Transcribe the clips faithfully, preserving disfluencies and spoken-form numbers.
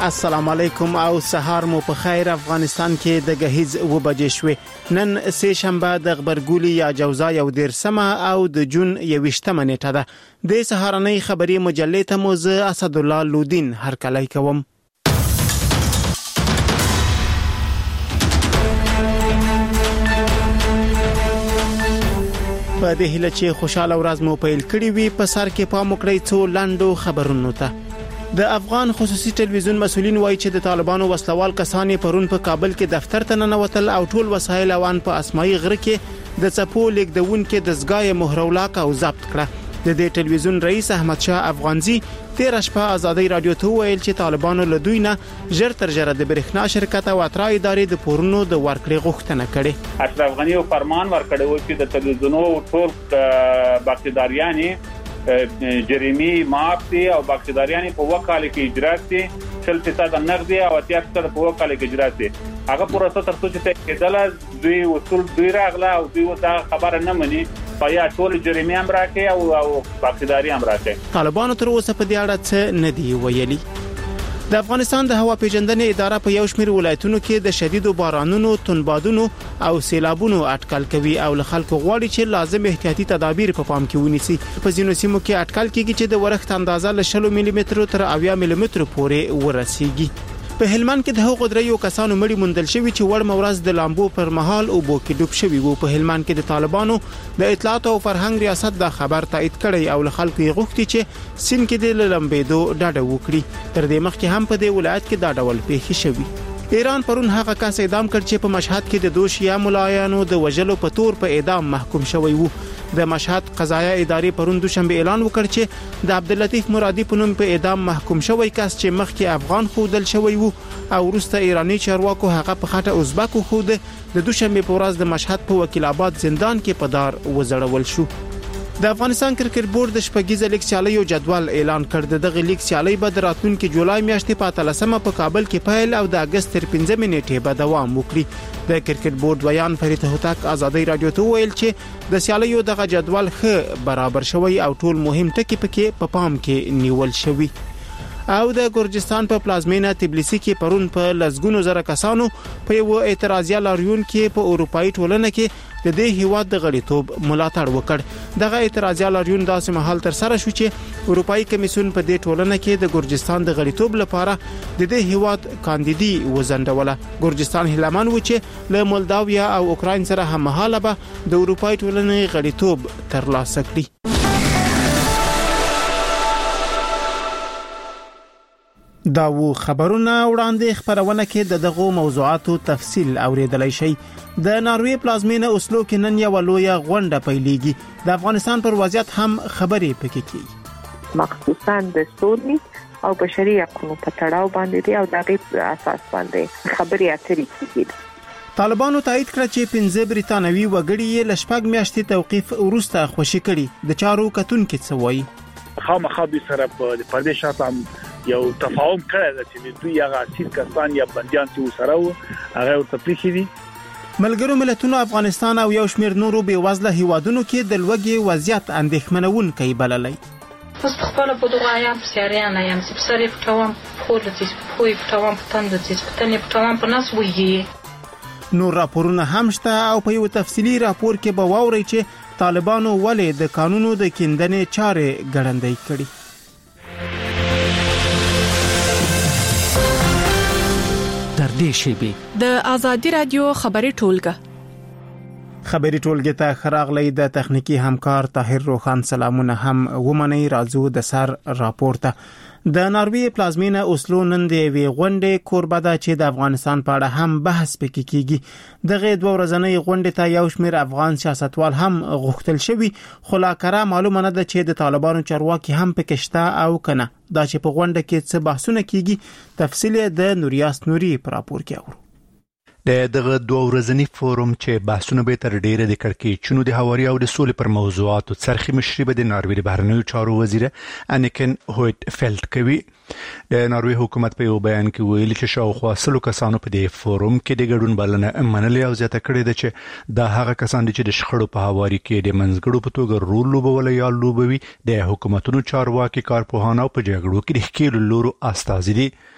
السلام علیکم او سهار مو په خیر. افغانستان کې د غهیز و بجې شوې. نن سه شنبه د غبرګولي یا جوزا یو دیرسمه او د جون یوشتمه نیټه ده. د سهارنۍ خبري مجلې ته مو زه اسد الله لودین هرکلی کوم. په دې هیله چې خوشاله ورځ مو پیل کړی وي، په سر کې پام وکړئ څو لاندو خبرونو ته. د افغان خصوصي ټلویزیون مسؤلین وایي چې د طالبانو وسلوال کسانې پرون په کابل کې دفتر ته ننوتل او ټول وسایل وان په اسماعي غره کې د چپو لیکدونکو د زګای مهرولاک او ضبط کړه. د دې ټلویزیون رئیس احمد شاه افغانزي تیر شپه ازادي رادیو ته ویل چې طالبانو له دوی نه ژر تر ژره د برېښنا شرکت او اترا ادارې د پورونو د ورکړې غوښتنه کړې. اشرف غنی او فرمان ورکړی و چې د ټلویزیونونو ټول باقیداریان جریمی معاف دي او باقیداریان په وکاله کې اجرا دي، شل فیصد نقدي او اتیا فیصد په وکاله کې اجرا دي. هغه پروسه تر څو چې کېدل دوی وصول دوی راغله او دوی دا خبره نه مني پیا ټول جریمی هم راکې او باقیداری هم راکې. طالبانو تر اوسه په دې اړه څه نه دی ویلي. د افغانستان د هوا پیژندنې اداره په یو شمېر ولایتونو کې د شدیدو بارانونو، تندبادونو او سیلابونو اټکل کوي او له خلکو غواړي چې لازم احتیاطي تدابیر په پام کې ونیسي. په ځینو سیمو کې اټکل کیږي چې د ورښت اندازه له شل ملي مترو تر اویا ملي مترو پورې ورسیږي. په هلمند کې د هغو دریو کسانو مړي موندل شوي چې وړ مورز د لامبو پر مهال او بو کې ډوب شوي وو. په هلمند کې د طالبانو د اطلاعات او فرهنګ ریاست دا خبر تایید کړی او له خلکو یې غوښتي چې سین کې د لمبېدو ډاډه وکړي. تر دې مخکې هم په دې ولایت کې دا ډول پیښې شوي. ایران پرون هغه کس اعدام کړ چې په مشهد کې د دوه شیعه ملایانو د وژلو په تور په اعدام محکوم شوی وو. د مشهد قضایه ادارې پرون دوشنبه اعلان وکړ چې د عبداللطیف مرادی په نوم په اعدام محکوم شوی کس چې مخکې افغان خودل شوی وو او وروسته ایرانی چارواکو هغه په خټه ازبکو خود د دوشنبه په ورځ د مشهد په وکیل آباد زندان کې په دار وزړول شو. د افغانستان کرکټ بورډ د شپږیزه لیګ سیالیو جدول اعلان کړ. دغه لیګ سیالي به د راتلونکي جولای میاشتې په اتلسمه په کابل کې پیل او د اگست تر پنځمې نیټې به دوام وکړي. د کرکټ بورډ ویان فرید هوتک ازادي رادیو ته ویل چې د سیالیو دغه جدول ښه برابر شوی او ټول مهم ټکي پکې په پام کې نیول شوی. او د ګورجستان په پلازمینه تبلیسی کې پرون په لزګونو زره کسانو په یو اعتراضي لاریون کې په اروپאי ټولنه کې د دې هیواد د غړیتوب ملاتړ وکړ. دغه اعتراضي لاریون داسې مهال تر سره شو چې اروپאי کمیسیون په دې ټولنه کې د ګورجستان د غړیتوب لپاره د دې هیواد کاندیدي وزندوله. ګورجستان هیلمان و چې له مولداویا او اوکراین سره هم مهاله به د اروپאי ټولنې غړیتوب ترلاسه کړي. دا و خبرونه وړاندې خبرونه کې د دغه موضوعاتو تفصیل اوریدلای شي. د ناروی پلازمینه اوسلو کې نن یو لویه غونډه پیلېږي. د افغانستان پر وضعیت هم خبرې پکې کیږي، مخصوصا د سولې او بشري حقوقو په تړاو باندې او دغه اساس باندې خبرې اترې کیږي. طالبانو تایید کړ چې پنځه بریتانوي وګړي یې لشپږ میاشتې توقیف وروسته خوشي کړي. د چارو کتونکو څه وایي؟ خامخا به سره په پردیش شاتم یو تفاهم کړی چې دوی هغه اسیر کسان یا بنديان چې سره وو هغه ورته پېښې دي. ملګرو ملتونو افغانستان او یو شمېر نورو بیوزله هیوادونو کې د لوږې وضعیت اندېښمنونکی بللی. پس خپل په دغه آیام سیاریان آیام سپسری پټوم خود چې خو پټوم پتند چې پتنې پټوم په ناس وږي. نور راپورونه هم شته او په یو تفصیلی راپور کې به واورئ چې طالبانو ولې د قانونو د کیندنې چارې ګړندۍ کړي. در دې شیبي د ازادي رادیو خبري ټولګه خبري ټولګه ته خراغلی د تخنیکی همکار طاهر روخان سلامونه هم ومني. راځو د سر راپورته. د ناروی پلازمینه اوسلو نن د وی غونډې کوربه ده چې د افغانستان په اړه هم بحث پکې کیږي. دغه دوه ورځنۍ غونډې ته یو شمېر افغان سیاستوال هم غوښتل شوي، خو لا کره معلومه نه ده چې د طالبانو چارواکي هم پکې شته او کنه. دا چې په غونډه کې څه بحثونه کیږي تفصیل د نوریاس نوري پر راپور کې اورو. د دغه دوه ورځنی فورم چې بحثونه به تر ډیره د کړکېچونو د هواري او د سولې پر موضوعاتو څرخي مشري به د ناروی بهرنیو چارو وزیر انیکن هویت فیلډ کوي. د ناروی حکومت په یو بیان کې ویلي چې شاوخوا سلو کسانو په دې فورم کې د ګډون بلنه منلې او زیاته کړې ده چې دا هغه کسان دي چې د شخړو په هواري کې د منځګړو په توګه رول لوبول یا لوبوي. د حکومتونو چارواکي کارپوهان او په جګړو کې د ښکېلو لورو استازي دي.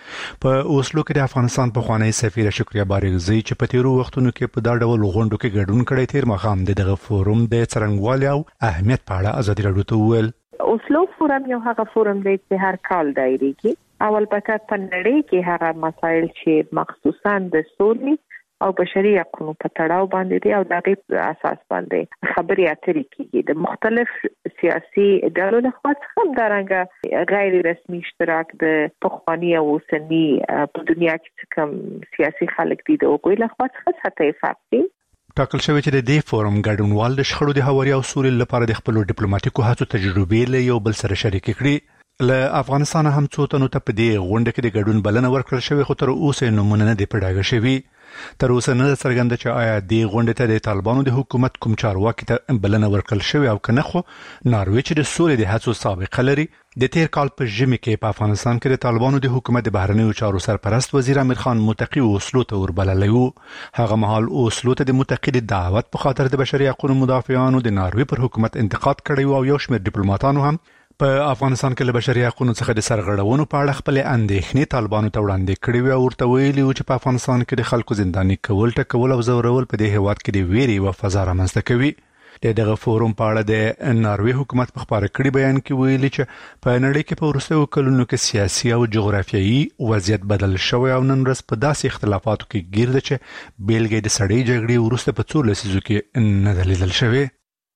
په اوسلو کې د افغانستان په خوانی سفیر شکریا بارګزی چې په تیرو وختونو کې په دا ډول غونډو کې ګډون کړی تیر مخام دغه فورم د څرنګوالي او اهمیت په اړه ازادي راډیو ته وویل. اوسلو فورم یو هغه فورم دی چې هر کال دایریږي. اول پکې په نړۍ کې هغه مسایل چې مخصوصا د سولې او بشري حقوقو په تړاو باندې دي او دغه اساس باندې خبري اترې کیږي. د مختلف سیاسي ډلو لخوا څخه درنګ غیر رسمي اشتراک د پخوانی او اوسنی په دنیا کې کوم سیاسي خلک دي د اوګوي لخوا څخه ساتي فاکتي ټاکل شوی چې د دې فورم ګډونوال د شخړو د هواري او سولې لپاره د خپل ډیپلوماټیکو هڅو تجربې له یو بل سره شریک کړي. له افغانستان هم څو تنو ته په دې غونډه کې د ګډون بلنه ورکړل شوې خو تر اوسه نمونه نه دی پړاګه شوی. تر اوسه نه څرګنده چې آیا د غونډې ته د طالبانو د حکومت کوم چارواکي ته بلنه ورکړل شوې او کنه. خو ناروې چې د سولې د هڅو سابقه لري د تیر کال په ژمي کې په افغانستان کې د طالبانو د حکومت د بهرنیو چارو سرپرست وزیر امیر خان متقی اوسلو ته وربللی و. هغه مهال اوسلو ته د متقی د دعوت په خاطر د بشري حقوقو مدافعانو د ناروې پر حکومت انتقاد کړی او یو شمېر ډیپلوماټانو هم په افغانستان کې له بشري حقوقو څخه د سرغړونو په اړه خپل اندېښنې طالبانو ته وړاندې کړې وي او ورته ویلي و چې په افغانستان کې د خلکو زنداني کول ټکول او زورول په دې هیواد کې د ویرې او فضا رامنځته کوي. دغه فورم په اړه د ناروې حکومت په خبره کړي بیان کې ویلي چې په نړۍ کې په وروستیو کلونو کې سیاسي او جغرافیایي وضعیت بدل شوی او نن ورځ په داسې اختلافاتو کې ګیر ده چې بیلګې د سړې جګړې وروسته په څو لسیزو کې نه ده لیدل شوې.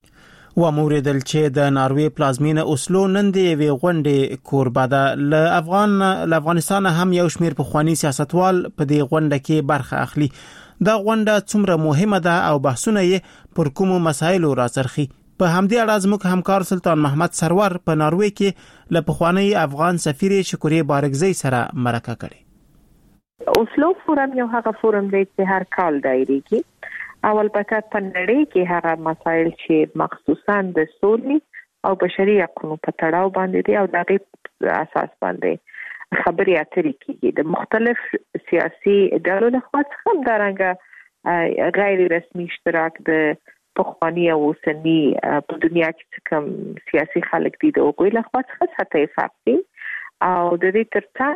و موریدل چې د ناروې پلازمینه اوسلو نن د وی غونډې کوربه ده. له افغان له افغانستان هم یو شمیر په خواني سیاستوال په دې غونډه کې برخه اخلي. دا غونډه څومره مهمه ده او بحثونه یې پر کوم مسایلو راڅرخي. په همدې اړه زموږ همکار سلطان محمد سرور په ناروې کې له پخوانی افغان سفیر شکریا بارګزی سره مرکه کړې. اوسلو فورم یو هغه فورم دی چې هر کال دایریږي. اول پکې په نړۍ کې هغه مسایل چې مخصوصا د سولې او بشري حقوقو په تړاو باندې دي او دغه اساس باندې خبري اترې کیږي. د مختلف سیاسي ډلو لخوا څخه درنګ غیر رسمي اشتراک د پخوانی او اوسنی په دنیا کې کوم سیاسي خلک دي د اوګوي لخوا څخه ساتي فاکتي او د دې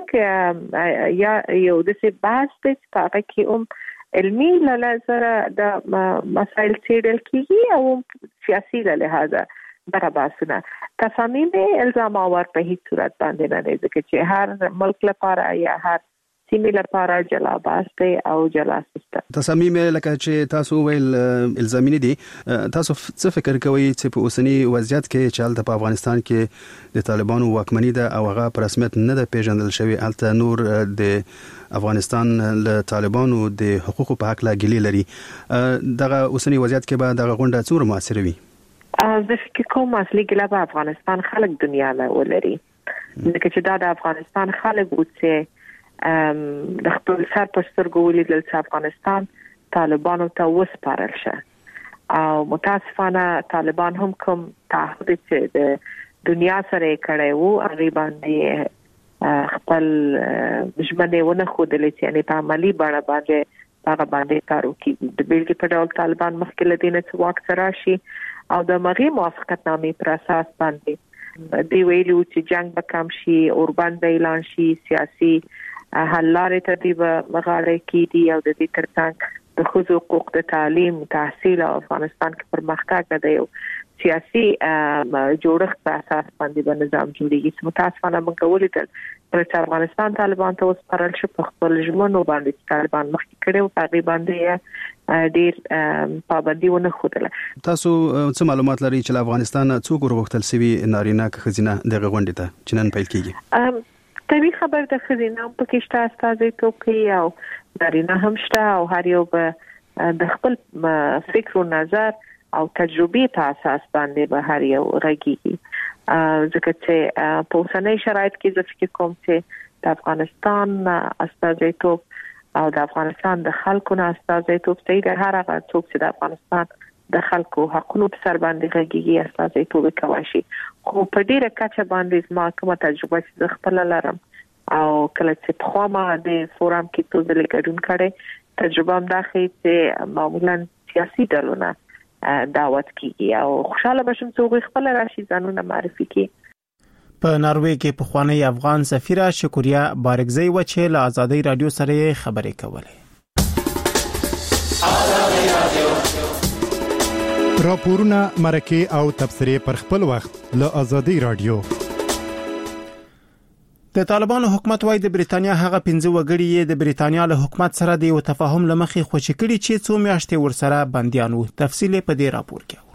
ترڅنګ یا یو د څه بحث په هغه کې هم علمي لزر د مسائل څېړل کیږي او سیاسي له لحاظه دغه بحثونه تصامیم الزام اور په هیڅ صورت باندې نه دي ځکه چې هر ملک لپاره یا هر سیمې لپاره جلا بحث دی او جلا سیستم. تصامیم لکه چې تاسو ویل الزامي دي. تاسو څه فکر کوئ چې په اوسنی وضعیت کې چې هلته په افغانستان کې د طالبانو واکمني ده او هغه په رسمیت نه ده پیژندل شوی هلته نور د افغانستان له طالبانو د حقوقو په حق لا ګیلې لري دغه اوسنی وضعیت کې به دغه غونډه څومره موثر وي؟ زه فکر کوم اصلي ګیله به افغانستان خلک دنیا له ولري ځکه چې دا د افغانستان خلک و چې د خپل سر په سترګو ولیدل چې افغانستان طالبانو ته وسپارل شه او متاسفانه طالبان هم کوم تعهد چې د دنیا سره کړی وو هغه باندې خپل ژمنه ونه خوده چې یعنی په عملی بڼه باندې هغه باندې کار وکړي. د بیلګې په ډول طالبان مخکې له دې نه چې واک ته راشي او د مغي موافقتنامې پر اساس باندې دی ویلو چې جنگ به کم شي اوربند به اعلان شي سیاسي حل لارې ته دی مغاړې کیدي او د دې ترڅنګ د ښځو حقوق د تعلیم تحصیل او افغانستان کې پرمختګ نه دی سیاسي جوړښت په اساس باندې به نظام جوړیږي. متاسفانه موږ ولیدل چې افغانستان طالبان ته وسپارل شو په خپل ژمنو باندې طالبان مخکې کړي او هغه باندې ډېر پابندي ونه خوده. تاسو څه معلومات لرئ چې افغانستان څوک ورغښتل سوي نارینه خزینه دغه غونډې ته چې نن پیل کیږي؟ طبي خبر د خزینه په کې شته استازیتوب کوي او نارینه هم شته او هر یو به د خپل فکر او نظر او تجربه په اساس باندې به هر یو راګي. ځکه چې په اوسنۍ شرایط کې زه فکر کوم چې د افغانستان استازیتوب او د افغانستان د خلکو نه استازیتوب صحیح د هر هغه څوک چې د افغانستان د خلکو حقوقو په سر باندې غږیږي استازیتوب کوي شي. خو په ډیره کچه باندې ما کومه تجربه چې خپل لرم او کله چې په خوا ما د فورم کې ټول د ګډون کړي تجربه هم دا ښيي چې معمولا سیاسي ډلونه دعوت کیږي او خوشاله بشم چې خپل راشي ځانونه معرفي کړي. په ناروې کې پخوانی افغان سفیره شکوریا بارګزی و چې له آزادۍ رادیو سره خبرې کولې. راپورونه مرکه او تبصره پر خپل وخت له آزادۍ رادیو. د طالبانو حکومت وايي د بریتانیا هغه پنځه وګړي یې د بریتانیا له حکومت سره د یو تفاهم لمخې خوشی کړي چې څو میاشتې ورسره بنديان وو. تفصیل په دې راپور کې.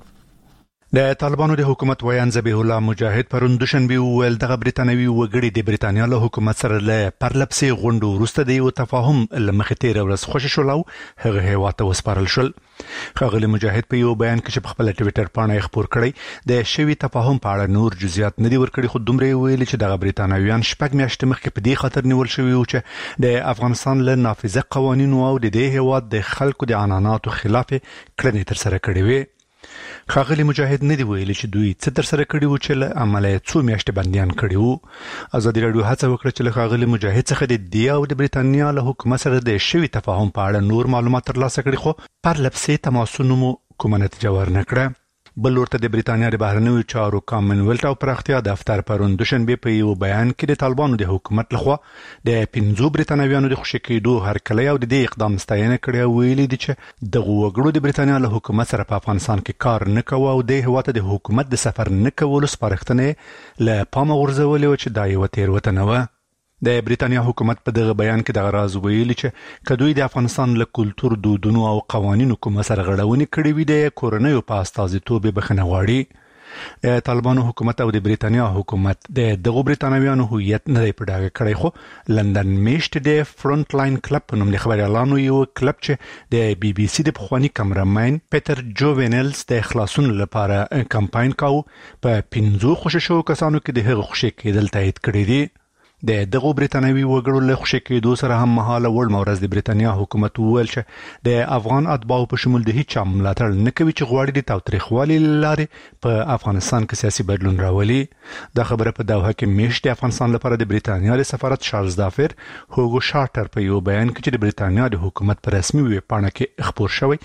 د طالبانو د حکومت ویان ذبیح الله مجاهد پرون دوشنبه ویل د بریتانوي وګړي د بریتانیا له حکومت سره له پرلپسې غونډو وروسته د یو تفاهم لمخې تیر ورځ خوشی شول او هغه هیواته وسپارل شول. خغلی مجاهد په یو بیان کې په خپل ټوئیټر باندې خبر کړی د شوی تفاهم په اړه نور جزئیات نه دی ورکړي، خو دومره ویل چې د بریتانویان شپږ میاشتې مخکې په دې خاطر نیول شوی و چې د افغانستان له نافذه قوانینو او د دې هیواد د خلکو د عنعناتو خلاف کړنې تر سره کړې وي. خغلی مجاهد نه دی ویل چې دوی څه تر سره کړي و چې له عملیه څو میاشتې بنديان کړي وو. آزادۍ رادیو هڅه وکړه چې له خغلی مجاهد څخه د دی او د بریتانیا له حکومت سره د شوی تفاهم په اړه نور معلومات ترلاسه کړي، خو پر لپسې تماسونو مو کومه نتیجه ورنکړه. بل ورته د بریتانیا د بهرنیو چارو کامن ویلت او پراختیا دفتر پرون دوشنبه په یو بیان کې د طالبانو د حکومت لخوا د پنځو بریتانویانو د خوشی کېدو هرکلی او د دې اقدام ستاینه کړې ویلي دي چې د وګړو د بریتانیا له حکومت سره په افغانستان کې کار نه کوي او د هیواد د حکومت د سفر نه کولو سپارښتنه له پامه غورځولې و چې دا یو تیروتنه و. د بریتانیا حکومت په دغه بیان کې د غراز ویلي چې کدوې د افغانستان له کلچر دودونو او قوانینو کوم سره غړونې کړې وي د کورنیو په استازیتوب بخنه غواړي. د طالبانو حکومت او د بریتانیا حکومت د دغه بریتانویانو هویت نه دی پډاګه کړی، خو لندن میشت د فرونټ لاین کلب په نوم د خبريالانو یو کلب چې د بي بي سي د پخوانی کمرمین پیټر جوونلز د خلاصون لپاره کمپاین کاو په پنځو خوشی شو کسانو کې د هغه خوشی کېدل تایید کړی دی. د دغه بریتانوي وګړو له خوشی کېدو سره هم مهاله وړ مورز د بریتانیا حکومت وویل چې د افغان اتباعو په شمول د هیڅ ملاتړ نه کوي چې غواړي د تاوتریخوالي لارې په افغانستان کې سیاسي بدلون راولي. دا خبره په دوحه کې میشت د افغانستان لپاره د بریتانیا د سفارت چارلز دافر هوګو شارټر په یو بیان کې چې د بریتانیا د حکومت په رسمي ویب پاڼه کې خبر شوی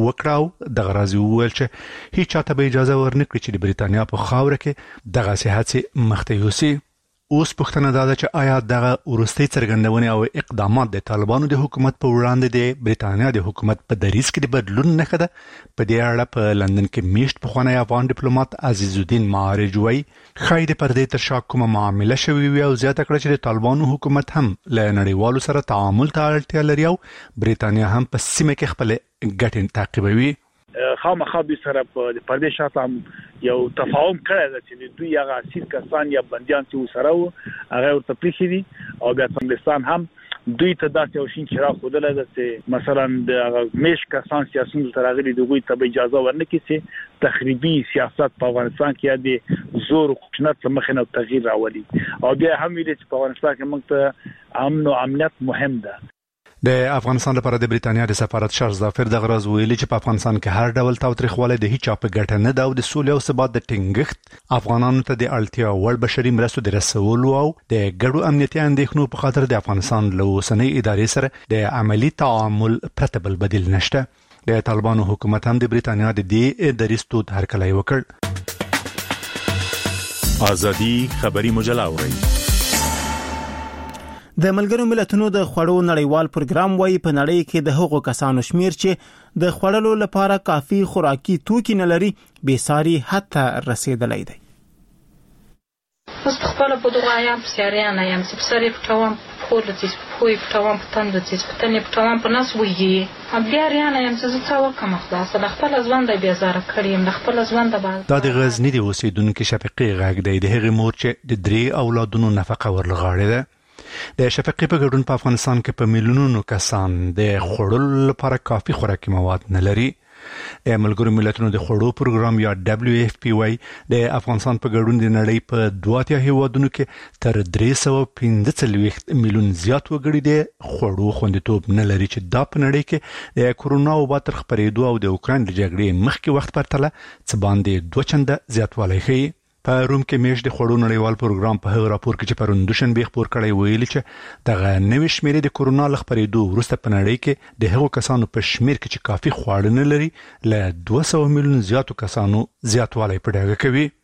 وکړاو د غرازي وویل چې هیڅ چاته به اجازه ورنکړي چې د بریتانیا په خاوره کې دغه سیاحت مخته یوسي. اوس پوښتنه دا ده چې آیا دغه ورستۍ څرګندونې او اقدامات د طالبانو د حکومت په وړاندې د بریتانیا د حکومت په دریځ کې د بدلون نه خده؟ په دې اړه په لندن کې میشت پخوانی افغان ډیپلوماټ عزیز الدین معارج وایي خای د پردې تر شا کومه معامله شوې وي او زیاته کړه چې د طالبانو حکومت هم له نړیوالو سره تعامل ته اړتیا لري او بریتانیا هم په سیمه کې خپل ګټې تعقیبوي. خامخا به سره په پردې شاته یو تفاهم کړی چې دوی هغه اسیر کسان یا بنديان چې سره وو هغه ورته پریښي دي او بیا افغانستان هم دوی ته داسې یو شین چراغ خودله ده چې مثلا د میش کسان سیاسيون تر هغه دوی ته اجازه ورنکړي چې تخریبي سیاست په افغانستان کې د زور او خشونت مخه نه تغییر راولي او بیا هم ویل چې په افغانستان کې موږ ته امن او امنیت مهم ده. د افغانستان لپاره د بریتانیا د سفارت چارلز دافر د غراز ویلي چې په افغانستان کې هر ډول تاوتریخوالی د هیڅ په ګټه نه ده او د سولې او ثبات د ټینګښت افغانانو ته د اړتیا وړ بشري مرستو د رسولو او د ګډو امنیتي اندېښنو په خاطر د افغانستان له اوسنۍ ادارې سره د عملی تعامل پرته بل بدیل نشته. د طالبانو حکومت هم د بریتانیا د دې دریځ تود هرکلی وکړ. ازادي خبري مجله اوري. د ملګرو ملتونو د خوړو نړیوال پروګرام وايي په نړۍ کې د هغو کسانو شمیر چې د خوړلو لپاره کافي خوراکي توکي نه لري به ساري حد ته رسیدلی دی. اوس خپل په دغه ایام سیاریان ایم چې سری پټوم خو د دې پوي پټوم پتند د دې پتنې پټوم په ناس ویږي ام بیا ریان ایم چې څه وکم خلاص د خپل ځوان د بیزار کړیم د خپل ځوان د باز د غزنی د اوسیدونکو شفقې غږ دی د هغې مور چې د درې اولادونو نفقه ورلغاړي ده. د شفقې په ګډون په افغانستان کې په میلیونونو کسان د خوړلو لپاره کافي خوراکي مواد نه لري. د ملګرو ملتونو د خوړو پروګرام یا دبليو اف پی واي د افغانستان په ګډون د نړۍ په دوه اتیا هیوادونو کې تر درې سوه پنځه څلوېښت میلیون زیات وګړي د خوړو خوندیتوب نه لري چې دا په نړۍ کې د کورونا وبا تر خپرېدو او د اوکراین د جګړې مخکې وخت پرتله څه باندې دوه چنده زیاتوالی ښیي. په روم کې میش د خوړو نړیوال پروګرام په هغه راپور کې چې پرون دوشنبه خبر کړی ویلي چې دغه نوې شمیرې د کورونا له خپرېدو وروسته په نړۍ کې د هغو کسانو په شمیر کې چې کافي خواړه نه لري له دوه سوه میلیون زیاتو کسانو زیاتوالی په ډاګه کوي.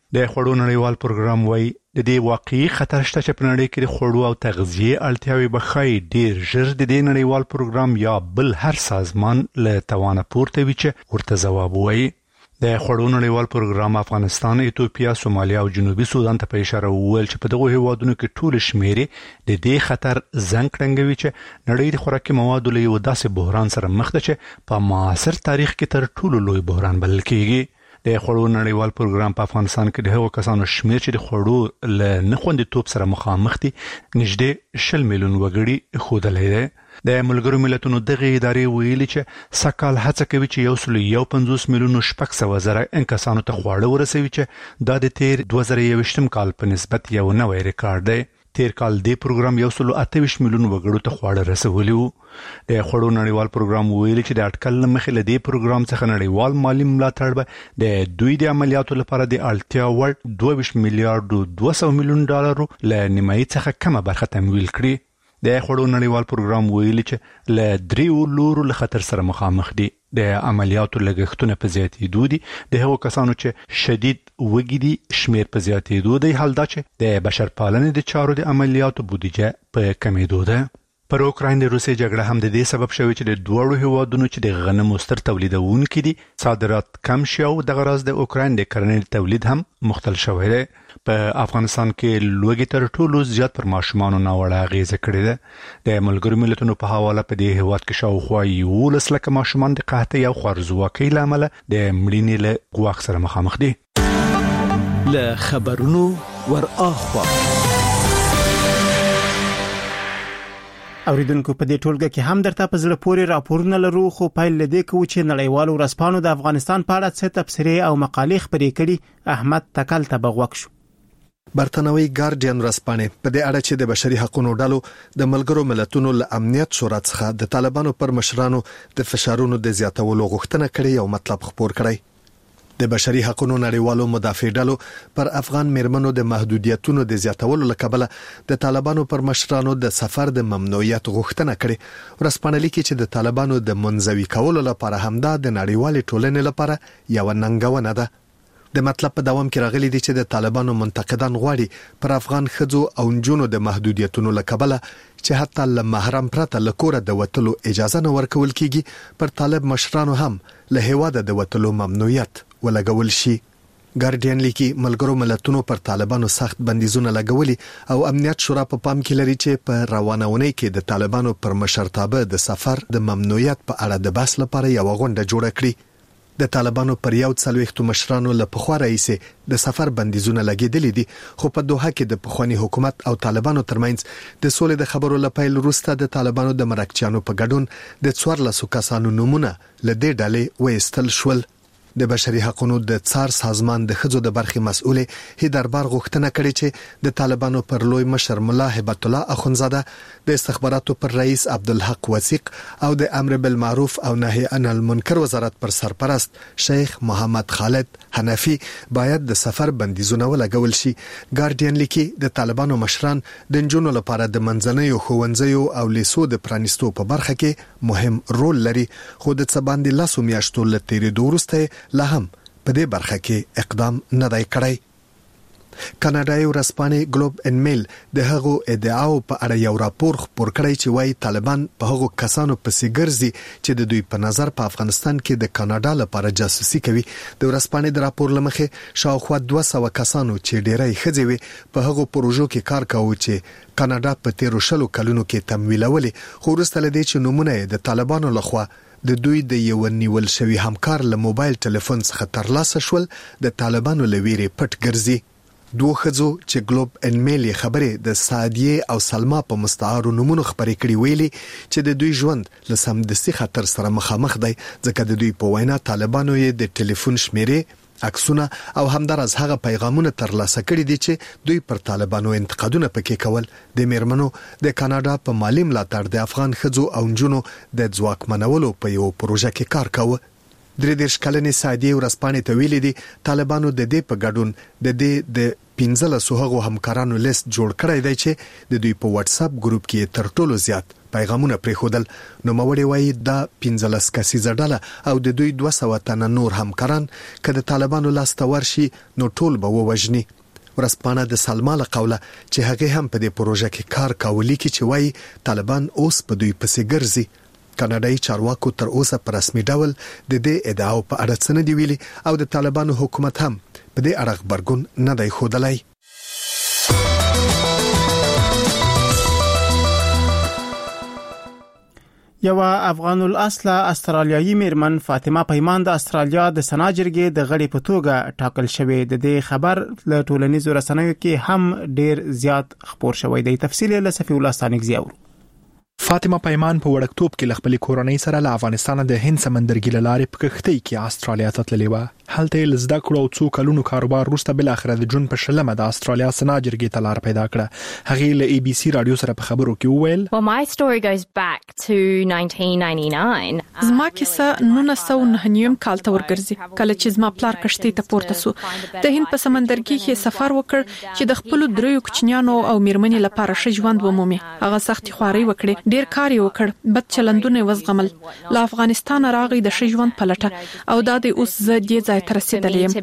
د خوړو نړیوال پروګرام وایي د دې واقعي خطر شته چې په نړۍ کې د خوړو او تغذیه اړتیاوې بخای ډیر ژر د دې نړیوال پروګرام یا بل هر سازمان له توانه پورته وي چې ورته ځواب وایي. د خوړو نړیوال پروګرام افغانستان، ایتوپیا، سومالیا او جنوبي سودان ته په اشاره وویل چې په دغه هیوادونو کې ټول شمیرې د دې خطر زنګ ټنګوي چې نړۍ د خوراکي موادو له یو داسې بحران سره مخ ده چې په معاصر تاریخ کې تر ټولو لوی بحران بلل کېږي. د خوړو نړیوال پروګرام په افغانستان کې د هغو کسانو شمیر چې د خوړو له نه خوندیتوب سره مخامخ دي نږدې شل میلیون وګړي ښودلی دی. د ملګرو ملتونو دغه ادارې ویلي چې سږ هڅه کوي چې یو سل یو پنځوس میلیون شپږ سوه زره انکسانو ته خواړه ورسوي چې دا د تیر دوه زره یوویشتم کال په نسبت یو نوی ریکارډ دی. تیر کال د پروګرام یو سل اته ویشت میلیون وګړو ته خواړه رسولي وو. د خوړو نړیوال پروګرام ویلي چې د اټکل مخې له دې پروګرام څخه نړیوال مالی ملاتړ به د دوی د عملیاتو لپاره د اړتیا وړ دوه ویشت میلیارډ دوه سوه میلیون ډالرو له نیمایي څخه کمه برخه تمویل کړي. د خوړو نړیوال پروګرام ویلي چې له دریو لورو له خطر سره مخامخ دي. د عملیاتو لګښتونه په زیاتېدو دي، د هغو کسانو چې شدید وږي دي شمیر په زیاتېدو دی، حال دا چې د بشرپالنې د چارو د عملیاتو بودیجه په کمیدو ده. پر اوکراین د روسیې جګړه هم د دې سبب شوی چې د دوړو هیوادونو چې د غنمو ستر تولیدونکي دي صادرات کم شي او دغه راز د اوکراین د کرنې تولید هم مختل شوی دی. په افغانستان کې لوږې تر ټولو زیات پر ماشومانو ناوړه اغیزه کړې ده. د ملګرو ملتونو په حواله په دې هیواد کې شاوخوا یولس لکه ماشومان د قحطۍ او خوارځواکۍ له امله د مړینې له ګواښ سره مخامخ دي. له خبرونو ور اخوا اوریدونکو په دې ټولګه کې هم درته په زړه پورې راپورونه لرو، خو پایل لدې کوي چې نړیوالو ورځپاڼو د افغانستان په اړه څه تبصرې او مقالې خپرې کړي. احمد تکل ته بغوښ شو. برتانوي ګارډین ورځپاڼه په دې اړه چې د بشري حقوقو ډلو د ملګرو ملتونو له امنیت شورا څخه د طالبانو پر مشرانو د فشارونو د زیاتولو غوښتنه کړې یو مطلب خپور کړی. د بشري حقوقو نړیوالو مدافع ډلو پر افغان میرمنو د محدودیتونو د زیاتولو لکبله د طالبانو پر مشرانو د سفر د ممنوعیت غوښتنه کړې. ورځپاڼه لیکي چې د طالبانو د منزوي کولو لپاره همدا د نړیوال ټولنې لپاره یو ننګونه ده. د مطلب په دوام کې راغلي دي چې د طالبانو منتقدان غواړي پر افغان ښځو او نجونو د محدودیتونو لکبله چې حتی له محرم پرته له کوره د وتلو اجازه نه ورکول کیږي پر طالب مشرانو هم له هیواده د وتلو ممنوعیت ولګول شي. ګارډین لیکي ملګرو ملتونو پر طالبانو سخت بندیزونه لګولي او امنیت شورا په پام کې لري چې په روانونې کې د طالبانو پر مشرتابه د سفر د ممنوعیت په اړه د بحث لپاره یو غونډه جوړه کړي. د طالبانو پر یو څلويختو مشرانو له پخوا راځي د سفر بندیزونه لګیدلې دي، خو په دوحه کې د پخوانی حکومت او طالبانو ترمنځ د سولې د خبرو لپاره وروسته د طالبانو د مرکچیانو په ګډون د څوارلسو کسانو نمونه لدې ډلې وېستل شول. د بشري حقوقو د څار سازمان د خځو د برخې مسؤل هیدربار غوښتنه کړې چې د طالبانو پر لوی مشر مولا هبت الله اخونزاده د استخباراتو پر رئیس عبدالحق وثیق او د امر بالمعروف او نهي عن المنکر وزارت پر سرپرست شیخ محمد خالد حنفي باید د سفر بندیزونه ولګول شي. ګارډین لیکي د طالبانو مشران د نجونو لپاره د منځنیو ښوونځیو او لیسو د پرانیستو په برخه کې مهم رول لري، خو د څه باندې لاسو میاشتو لته تیرې دوه لا هم په دې برخه کې اقدام نه دی کړی. کاناډایي ورځپاڼه ګلوب ان میل د هغو ادعاو په اړه یو راپور خپور کړی چې وايي طالبان په هغو کسانو پسې ګرځي چې د دوی په نظر په افغانستان کې د کاناډا لپاره جاسوسي کوي. د ورځپاڼې د راپور لمخې شاوخوا دوه سوه کسانو چې ډېری ښځې وي په هغو پروژو کې کار کاوه چې کاناډا په تیرو شلو کلونو کې تمویلولې، خو وروسته له دې چې نمونه د طالبانو لخوا د دوی د یو نیول شوی همکار له موبایل ټلیفون څخه ترلاسه شول د طالبانو لویری پټ ګرځي. دوه ښځو چې ګلوب ان میل خبرې د سعدیه او سلمہ په مستعارو نمونه خبرې کړي ویلي چې د دوی ژوند له سمدستي خطر سره مخامخ دی، ځکه د دوی په وینا طالبانو یې د ټلیفون شمیرې، عکسونه او همدارس هغه پیغامونه ترلاسه کړي دي چې دوی پر طالبانو انتقادونه پکې کول. د میرمنو د کاناډا په مالی ملاتړ د افغان ښځو او نجونو د ځواکمنولو په یو پروژه کې کار کاوه. درې دېرش کلنې سعدیه ورځپاڼې ته ویلي دي طالبانو د دې په ګډون د دې د پنځلسو هغو همکارانو لیست جوړ کړی دی چې د دوی په واتس اپ ګروپ کې تر ټولو زیات پیغامونه پریښودل. نو موري وایي دا پنځلس کسیزه ډله او د دوی دوه سوه تنه نور همکاران که د طالبانو لاس ته ورشي نو ټول به ووژني. ورځپاڼه د سلما له قوله چې هغه هم په دې پروژه کې کار کاولی کې چې وایي طالبان اوس په دوی پسې ګرځي. کاناډایي چارواکو تر اوسه په رسمي ډول د دې ادعاو په اړه څه نه دی ویلي او د طالبانو حکومت هم په دې اړه خبرګون نه دی ښودلی. یو افغان الاصل استرالیایي میرمن فاطمه پیمان د استرالیا د سنا جرګې د غړي په توګه ټاکل شوې. د دې خبر له ټولنیزو رسنیو کې هم ډیر زیات خبر شوی دی. تفصیل له صفی الله ستانکزی اورو. فاطمه پیمان په وړکتوب کې خپل کورنۍ سره له افغانستان د هند سمندرګي لارې په کښتۍ کې استرالیا ته تللی و. هلته یې زده کړو او څو کلونو کاروبار وروسته بل اخر د جون په شلمه د استرالیا سنا جرګې ته لار پیدا کړه. هغه له ای بي سي رادیو سره په خبرو کې وویل Well my story goes back to nineteen ninety-nine. زما کیسه نولس سوه نهه نیم کال ته ورګرځي کله چې زما پلار کشتۍ ته پورته سو. د هند په سمندرګي کې سفر وکړ چې د خپل دریو کوچنیانو او میرمنې لپاره ښه ژوند ومومي. هغه سختي خواري وکړي، ډیر کار یې وکړ، بد چلندونه وزغمل. له افغانستان راغی د ښه ژوند په لټه او دا د اوس زه دې ځای ته رسیدلی یم.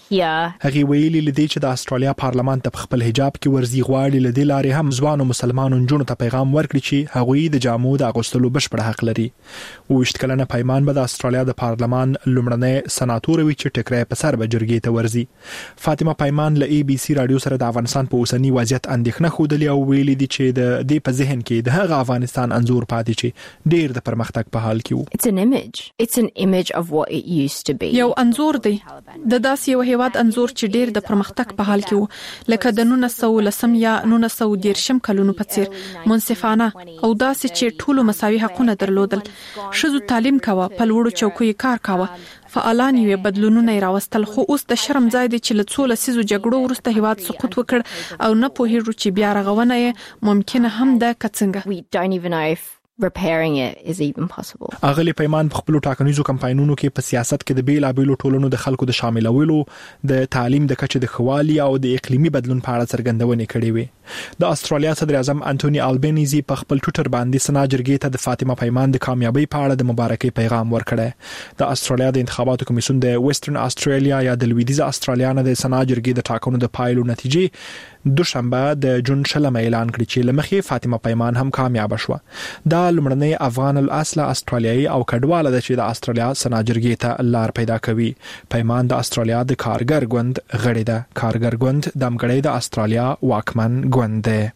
هغه ویلي لدی چې د استرالیا پارلمان ته خپل حجاب کې ورزي غواړي لدی لارې هم ځوانو مسلمانانو جنونو ته پیغام ورکړي چې هغوی د جامو د اغوستلو بشپړ حق لري. وشت کلنه پیمان به د استرالیا د پارلمان لومړنۍ سناتور وي چې ټکرې په سر به جرګې ته ورزي. فاطمه پیمان له ای بي سي رادیو سره د افغانستان په اوسنی وضعیت اندېښنه خوده او ویلي دي چې د دې په ذهن کې د هغه افغانستان انزور پاتې چې ډیر د پرمختګ په حال کې وو. It's an image. It's an image of what it used to be. یو انزور دی د داس یو هیواد انزور چې ډیر د پرمختګ په حال کې وو، لکه د نولس سوه لسم یا نولس سوه دیرشم کلونو په څیر منصفانه او داسې چې ټولو مساوي حقونه درلودل. ښځو تعلیم کاوه، په لوړو چوکیو کار کاوه، فعالان یې بدلونونه راوستل. خو اوس د شرم ځای دی چې له څو لسیزو جګړو وروسته هیواد سقوط وکړ او نه پوهیږو چې بیا رغونه یې ممکنه هم ده که څنګه. We don't even know if repairing it is even possible. اغلی پیمان په خپل ټاکنیزو کمپاینونو کې په سیاست کې د بیلابېلو ټولنو د خلکو د شاملولو، د تعلیم د کچې د خوالي او د اقلیمي بدلون په اړه څرګندونې کړې وې. د استرالیا صدر اعظم انټونی البنيزي په خپل ټویټر باندې سنا جرګې ته د فاطمه پیمان د کامیابی په اړه د مبارکۍ پیغام ورکړی. د استرالیا د انتخاباتو کمیسیون د ویسټرن استرالیا یا د لویدیځه استرالیا نه د سنا جرګې د ټاکنو د پایلو نتیجې دوشنبه د جون شلمه اعلان کړی چې لمخې فاطمه پیمان هم کامیاب شوه. دا لمړنۍ افغان الاصل استرالیایي او کډواله ده چې د استرالیا سنا جرګې ته لار پیدا کوي. پیمان د استرالیا د کارګر ګوند غړی ده. کارګر ګوند د امګړۍ د استرالیا واکمن ګوند ده.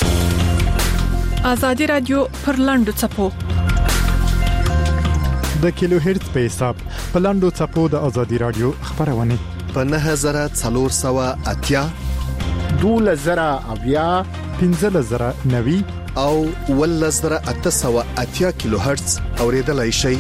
ازادي رادیو پر لاندو چپو د کیلو هرتز په حساب په لاندو چپو د ازادي رادیو خبرونه په نه هزار څلور سوه اتیا دوله زره اویا پنځله زره نوي او ول زره اته سوه اتیا کیلو هرتز اوریدلای شي.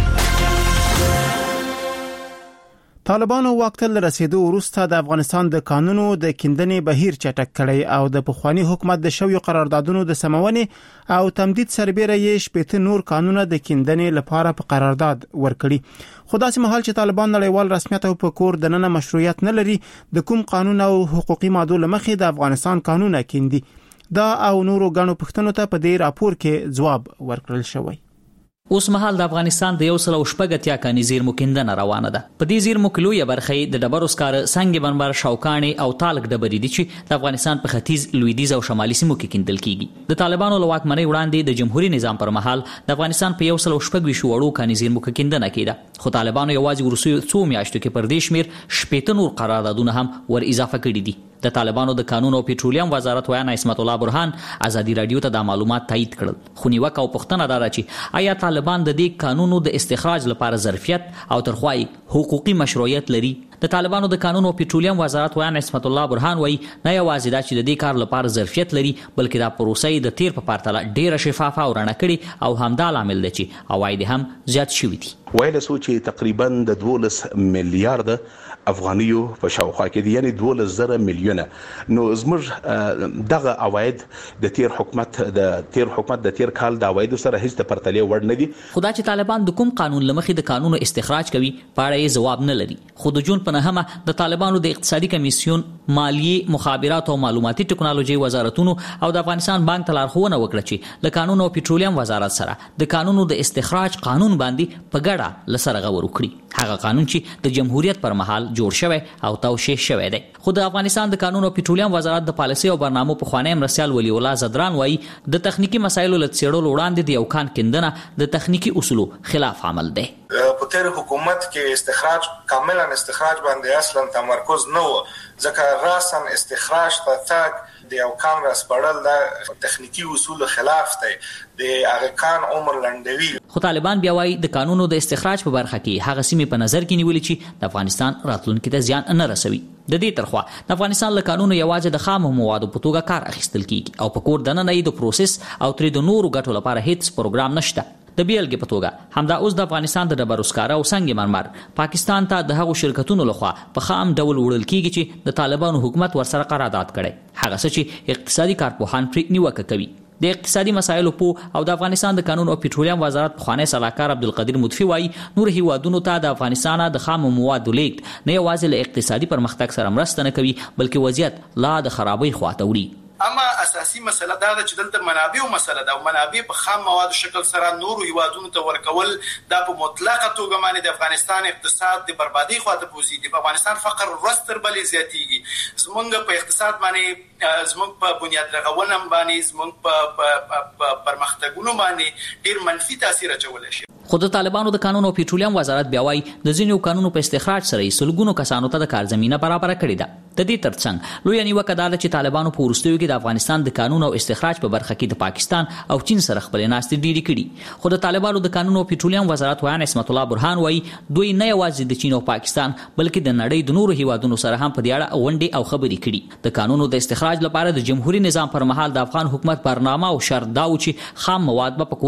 طالبانو واکتل رسیدو وروسته د افغانستان د قانونو د کیندنې بهیر چټک کړی او د پخوانی حکومت د شویو قراردادونو د سمونې او تمدید سربېره یې شپږ نور قانونه د کیندنې لپاره په قرارداد ورکړي. خو داسې مهال چې طالبان نړیوال رسمیت او په کور دننه مشروعیت نه لري، د کوم قانون او حقوقي ماده لمخې د افغانستان قانونه کیندي. دا او نورو غنو پښتنو ته په دې راپور کې ځواب ورکړل شوی. اوس مهال د افغانستان د یو سل او شپږ اتیا کاني زیرمو کیندنه روانه ده. په دې زیرمو کې لویه برخه د ډبرو سکاره، سنگ مرمر، شاوکانې او تالک ډبرې دي چې د افغانستان په ختیځ، لویدیځ او شمالي سیمو کې کیندل کیږي. د طالبانو له واکمنۍ وړاندې د جمهوریت نظام پر مهال د افغانستان په یو سل او شپږ ویشت وړو کاني زیرمو کې کیندنه کیده. خو طالبانو یوازې ورسوي څو میاشتو کې پر دې شمیر شپږ نور قراردادونه هم ور اضافه کړي دي. د طالبانو د قانون او پېټرولیم وزارت ویانا اسمت الله برهان ازادي رادیو ته د معلومات تایید کړل. خو نیوکه او پوښتنه دا ده چې آیا طالبان د دې قانونو د استخراج لپاره ظرفیت او ترخوای حقوقي مشروعیت لري؟ د طالبانو د قانون او پېټرولیم وزارت ویانا اسمت الله برهان وایي نه یوازې دا چې د دې کار لپاره ظرفیت لري، بلکې دا پروسه د تیر په پرتله ډیره شفافه او رڼه کړي او همدا لامل دی چې عواید هم زیات شوي دي. ویل سو چې تقریبا د دولس میلیارډ افغانیو په شاوخوا کې دي، یعنی دولس زره میلیونه. نو زموږ دغه عواید د تیر حکومت د تیر حکومت د تیر کال د عوایدو سره هیڅ د پرتلې وړ نه دي. خدا چې طالبان د کوم قانون لمخې د قانونو استخراج کوي په اړه سره جواب نه لري. خو د جون په نهمه د طالبانو د اقتصادي کمیسیون، مالیې، مخابرات او معلوماتي ټکنالوژي وزارتونو او د افغانستان بانک ته لارښوونه وکړه چې د قانون او پېټرولیم وزارت سره د قانونو د استخراج قانون باندې په ګډه لسره غور وکړي. هغه قانون چې د جمهوریت پر مهال جوړ شوی او توشیح شوی دی. خو د افغانستان د قانون او پېټرولیم وزارت د پالیسي او برنامو په خوانی مرسیال ولی الله زدران وایي د تخنیکی مسایلو له څېړلو وړاندې د یو کان کیندنه د تخنیکی اصولو خلاف عمل دی. په تیر حکومت کې استخراج کاملا استخراج باندې اصلا تمرکز نه و، ځکه راسن استخراج ته تک د یو کان راسپړل د تخنیکی اصولو خلاف دی، د هغه کان عمر لنډوي. خو طالبان بیا وایي د قانونو د استخراج په برخه کې هغه سیمې په نظر کې نیولې چې د افغانستان راتلونکي ته زیان نه رسوي. د دې ترخوا د افغانستان له قانونو یوازې د خام موادو په توګه کار اخیستل کیږي او په کور دننه یې د پروسس او ترې د نورو ګټو لپاره هیڅ پروګرام نشته. د بیلګې په توګه همدا اوس د افغانستان د ډبرو سکاره او سنگ مرمر پاکستان ته د هغو شرکتونو لخوا په خام ډول وړل کیږي چې د طالبانو حکومت ورسره قرارداد کړي، هغه څه چې اقتصادي کارپوهان پرې نیوکه کوي. د اقتصادي مسایلو په او د افغانستان د قانون او پېټرولیم وزارت پخوانی صلاحکار عبدالقدیر مضفي وایي نور هیوادونو ته د افغانستان د خام موادو لیږد نه یوازې له اقتصادي پرمختګ سره مرسته نه کوي بلکې وضعیت لا د خرابۍ خواته وړي. اما اساسي مسله دا ده چې دلته منابع مسله ده او منابع په خام موادو شکل سره نورو هیوادونو ته ورکول دا په مطلقه توګه باندې د افغانستان اقتصاد د بربادي خواته بوزي. د افغانستان فقر ورځ تر بلې زیاتیږي. زمونږ په اقتصاد باندې، زمونږ په بنیاد رغونه باندې، زمونږ په پرمختګونو باندې ډیر منفي تاثیر اچولی شي. خو د طالبانو د قانون او پېټرولیم وزارت بیا وایي د ځینو قانونو په استخراج سره یې سلګونو کسانو ته د کار زمینه برابره کړې ده. د دې ترڅنګ لویه نیوکه دا ده چې طالبانو په وروستیو کې د افغانستان د قانون او استخراج په برخه کې د پاکستان او چین سره خپلې ناستې ډېرې کړي. خو د طالبانو د قانون او پېټرولیم وزارت ویان عصمت الله برهان وایي دوی نه یوازې د چین او پاکستان بلکې د نړۍ د نورو هیوادونو سره هم په دې اړه غونډې او خبرې کړي. د قانونو د استخراج لپاره د جمهوریت نظام پر مهال د افغان حکومت برنامه او شرط دا و چې خام مواد به په